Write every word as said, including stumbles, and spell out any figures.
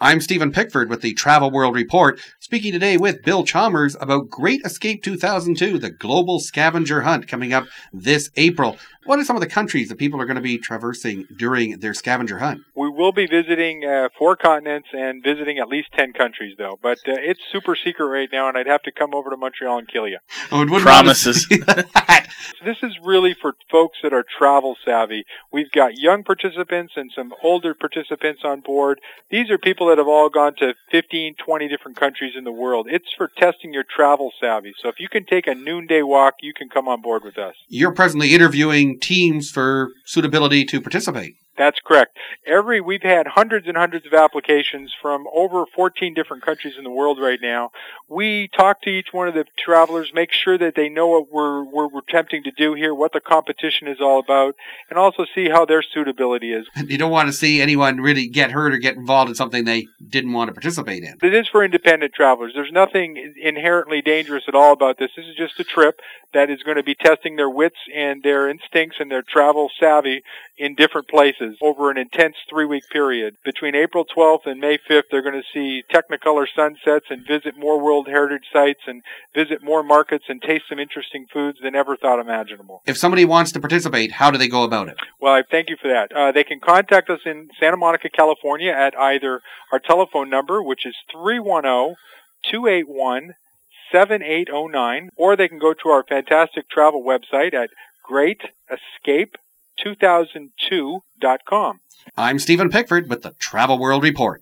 I'm Stephen Pickford with the Travel World Report, speaking today with Bill Chalmers about Great Escape two thousand two, the global scavenger hunt coming up this April. What are some of the countries that people are going to be traversing during their scavenger hunt? We will be visiting uh, four continents and visiting at least ten countries, though. But uh, it's super secret right now, and I'd have to come over to Montreal and kill you. Oh, it Promises. So this is really for folks that are travel savvy. We've got young participants and some older participants on board. These are people that have all gone to fifteen, twenty different countries in the world. It's for testing your travel savvy. So if you can take a noonday walk, you can come on board with us. You're presently interviewing teams for suitability to participate. That's correct. Every we've had hundreds and hundreds of applications from over fourteen different countries in the world right now. We talk to each one of the travelers, make sure that they know what we're, we're, we're attempting to do here, what the competition is all about, and also see how their suitability is. You don't want to see anyone really get hurt or get involved in something they didn't want to participate in. It is for independent travelers. There's nothing inherently dangerous at all about this. This is just a trip that is going to be testing their wits and their instincts and their travel savvy in different places over an intense three-week period. Between April twelfth and May fifth, they're going to see Technicolor sunsets and visit more World Heritage sites and visit more markets and taste some interesting foods than ever thought imaginable. If somebody wants to participate, how do they go about it? Well, I thank you for that. Uh, they can contact us in Santa Monica, California at either our telephone number, which is three one zero, two eight one, seven eight zero nine, or they can go to our fantastic travel website at great escape two thousand two dot com. I'm Stephen Pickford with the Travel World Report.